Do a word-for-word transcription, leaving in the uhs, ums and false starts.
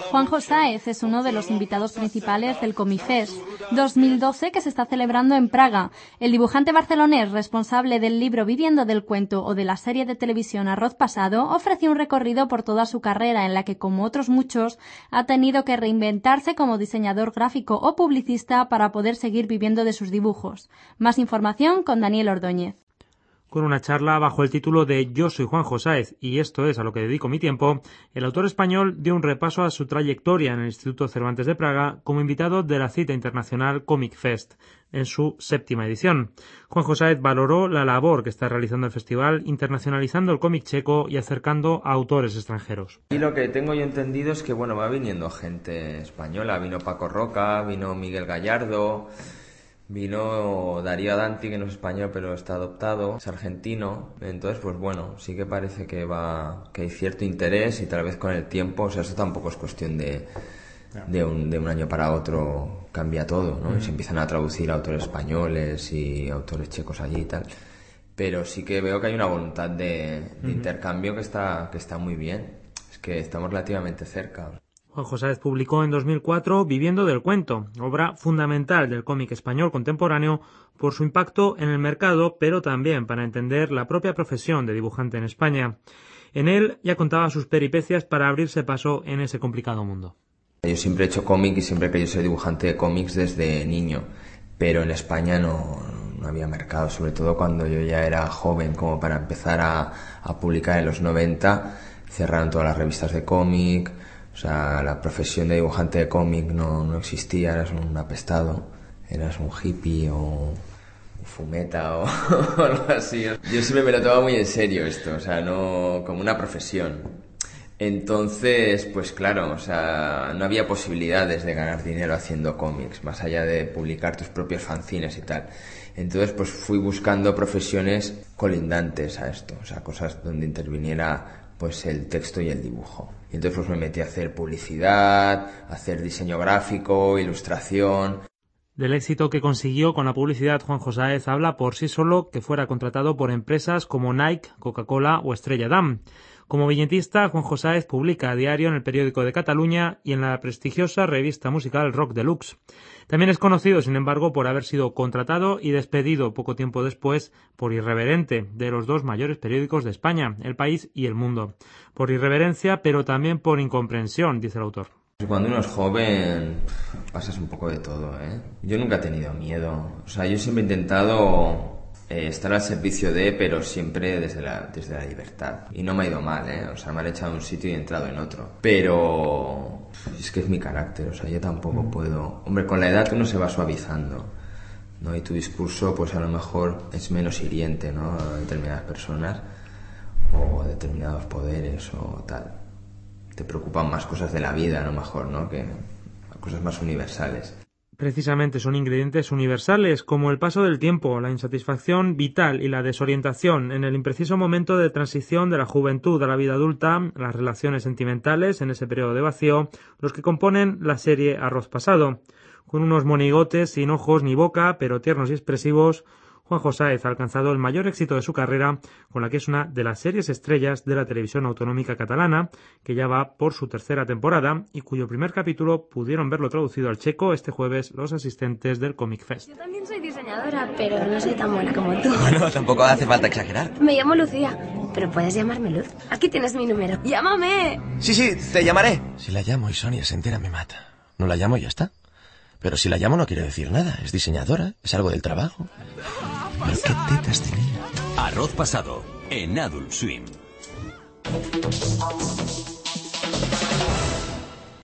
Juanjo Sáez es uno de los invitados principales del Comicfest dos mil doce que se está celebrando en Praga. El dibujante barcelonés responsable del libro Viviendo del cuento o de la serie de televisión Arroz pasado ofreció un recorrido por toda su carrera en la que, como otros muchos, ha tenido que reinventarse como diseñador gráfico o publicista para poder seguir viviendo de sus dibujos. Más información con Daniel Ordóñez. Con una charla bajo el título de Yo soy Juanjo Sáez y esto es a lo que dedico mi tiempo, el autor español dio un repaso a su trayectoria en el Instituto Cervantes de Praga como invitado de la cita internacional Comicfest en su séptima edición. Juanjo Sáez valoró la labor que está realizando el festival internacionalizando el cómic checo y acercando a autores extranjeros. Y lo que tengo yo entendido es que bueno, va viniendo gente española, vino Paco Roca, vino Miguel Gallardo, vino Darío Adanti, que no es español pero está adoptado, es argentino. Entonces pues bueno, sí que parece que va que hay cierto interés y tal vez con el tiempo, o sea, eso tampoco es cuestión de de un, de un año para otro cambia todo, ¿no? Y se empiezan a traducir autores españoles y autores checos allí y tal, pero sí que veo que hay una voluntad de, de intercambio que está que está muy bien. Es que estamos relativamente cerca. Juanjo Sáez publicó en dos mil cuatro Viviendo del cuento, obra fundamental del cómic español contemporáneo por su impacto en el mercado, pero también para entender la propia profesión de dibujante en España. En él ya contaba sus peripecias para abrirse paso en ese complicado mundo. Yo siempre he hecho cómic y siempre he querido ser dibujante de cómics desde niño, pero en España no, no había mercado, sobre todo cuando yo ya era joven, como para empezar a, a publicar en los noventa, cerraron todas las revistas de cómic. O sea, la profesión de dibujante de cómic no, no existía, eras un apestado, eras un hippie o un fumeta o algo así. Yo siempre me lo tomaba muy en serio esto, o sea, no como una profesión. Entonces, pues claro, o sea, no había posibilidades de ganar dinero haciendo cómics, más allá de publicar tus propios fanzines y tal. Entonces, pues fui buscando profesiones colindantes a esto, o sea, cosas donde interviniera pues el texto y el dibujo. Y entonces pues me metí a hacer publicidad, a hacer diseño gráfico, ilustración. Del éxito que consiguió con la publicidad, Juanjo Sáez habla por sí solo que fuera contratado por empresas como Nike, Coca-Cola o Estrella Damm. Como viñetista, Juanjo Sáez publica a diario en el Periódico de Cataluña y en la prestigiosa revista musical Rock Deluxe. También es conocido, sin embargo, por haber sido contratado y despedido poco tiempo después por Irreverente, de los dos mayores periódicos de España, El País y El Mundo. Por irreverencia, pero también por incomprensión, dice el autor. Cuando uno es joven, pasas un poco de todo, ¿eh? Yo nunca he tenido miedo. O sea, yo siempre he intentado eh, estar al servicio de, pero siempre desde la, desde la libertad. Y no me ha ido mal, ¿eh? O sea, me han echado en un sitio y he entrado en otro. Pero es que es mi carácter, o sea, yo tampoco puedo... Hombre, con la edad uno se va suavizando, ¿no? Y tu discurso, pues a lo mejor es menos hiriente, ¿no? A determinadas personas o a determinados poderes o tal. Te preocupan más cosas de la vida, a lo mejor, ¿no? Que cosas más universales. Precisamente son ingredientes universales como el paso del tiempo, la insatisfacción vital y la desorientación en el impreciso momento de transición de la juventud a la vida adulta, las relaciones sentimentales en ese periodo de vacío, los que componen la serie Arroz pasado. Con unos monigotes sin ojos ni boca, pero tiernos y expresivos, Juanjo Sáez ha alcanzado el mayor éxito de su carrera, con la que es una de las series estrellas de la televisión autonómica catalana, que ya va por su tercera temporada y cuyo primer capítulo pudieron verlo traducido al checo este jueves los asistentes del Comicfest. Yo también soy diseñadora, pero no soy tan buena como tú. Bueno, tampoco hace falta exagerar. Me llamo Lucía, pero puedes llamarme Luz. Aquí tienes mi número. ¡Llámame! Sí, sí, te llamaré. Si la llamo y Sonia se entera me mata. No la llamo y ya está. Pero si la llamo no quiere decir nada. Es diseñadora, es algo del trabajo. Pero qué tetas tenía. Arroz pasado, en Adult Swim.